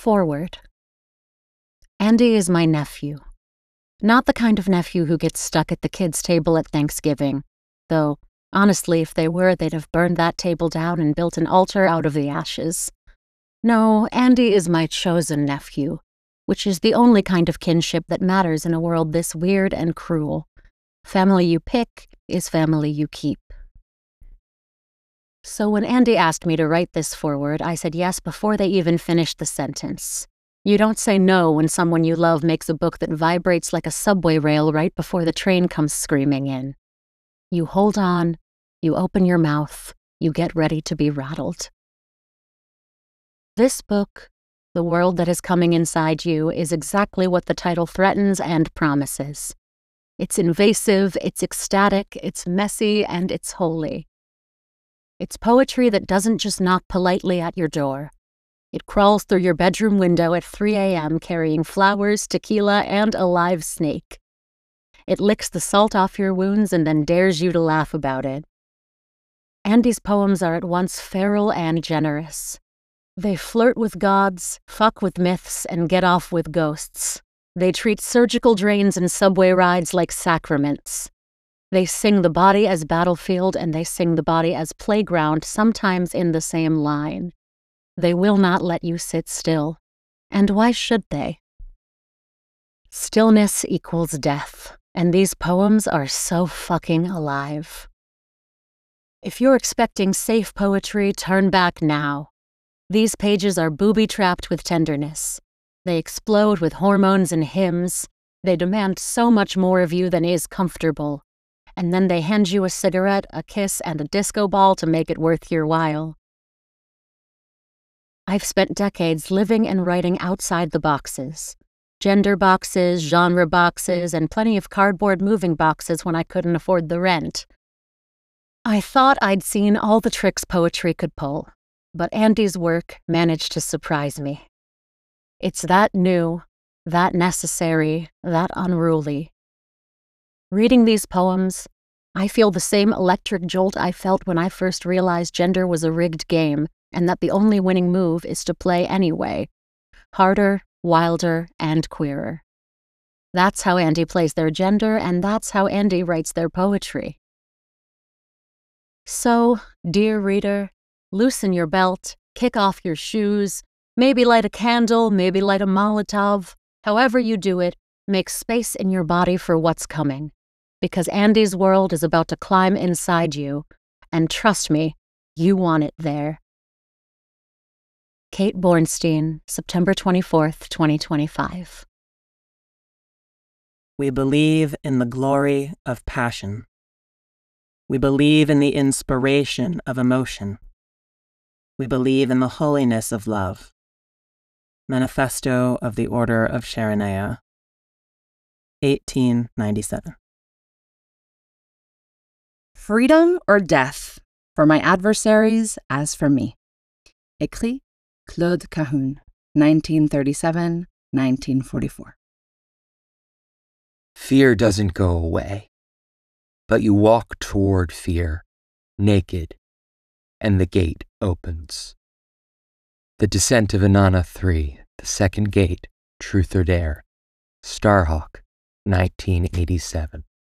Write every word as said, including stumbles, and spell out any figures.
Forward. Andy is my nephew. Not the kind of nephew who gets stuck at the kids' table at Thanksgiving, though, honestly, if they were, they'd have burned that table down and built an altar out of the ashes. No, Andy is my chosen nephew, which is the only kind of kinship that matters in a world this weird and cruel. Family you pick is family you keep. So when Andy asked me to write this foreword, I said yes before they even finished the sentence. You don't say no when someone you love makes a book that vibrates like a subway rail right before the train comes screaming in. You hold on, you open your mouth, you get ready to be rattled. This book, The World That Is Coming Inside You, is exactly what the title threatens and promises. It's invasive, it's ecstatic, it's messy, and it's holy. It's poetry that doesn't just knock politely at your door. It crawls through your bedroom window at three a m carrying flowers, tequila, and a live snake. It licks the salt off your wounds and then dares you to laugh about it. Andy's poems are at once feral and generous. They flirt with gods, fuck with myths, and get off with ghosts. They treat surgical drains and subway rides like sacraments. They sing the body as battlefield and they sing the body as playground, sometimes in the same line. They will not let you sit still. And why should they? Stillness equals death, and these poems are so fucking alive. If you're expecting safe poetry, turn back now. These pages are booby-trapped with tenderness. They explode with hormones and hymns. They demand so much more of you than is comfortable. And then they hand you a cigarette, a kiss, and a disco ball to make it worth your while. I've spent decades living and writing outside the boxes. Gender boxes, genre boxes, and plenty of cardboard moving boxes when I couldn't afford the rent. I thought I'd seen all the tricks poetry could pull, but Andy's work managed to surprise me. It's that new, that necessary, that unruly. Reading these poems, I feel the same electric jolt I felt when I first realized gender was a rigged game and that the only winning move is to play anyway. Harder, wilder, and queerer. That's how Andy plays their gender, and that's how Andy writes their poetry. So, dear reader, loosen your belt, kick off your shoes, maybe light a candle, maybe light a Molotov. However you do it, make space in your body for what's coming. Because Andy's world is about to climb inside you, and trust me, you want it there. Kate Bornstein, September twenty-fourth, twenty twenty-five. We believe in the glory of passion. We believe in the inspiration of emotion. We believe in the holiness of love. Manifesto of the Order of Sharonea, eighteen ninety-seven. Freedom or death, for my adversaries as for me. Écrit Claude Cahun, nineteen thirty-seven to nineteen forty-four. Fear doesn't go away, but you walk toward fear, naked, and the gate opens. The Descent of Inanna three, The Second Gate, Truth or Dare, Starhawk, nineteen eighty-seven.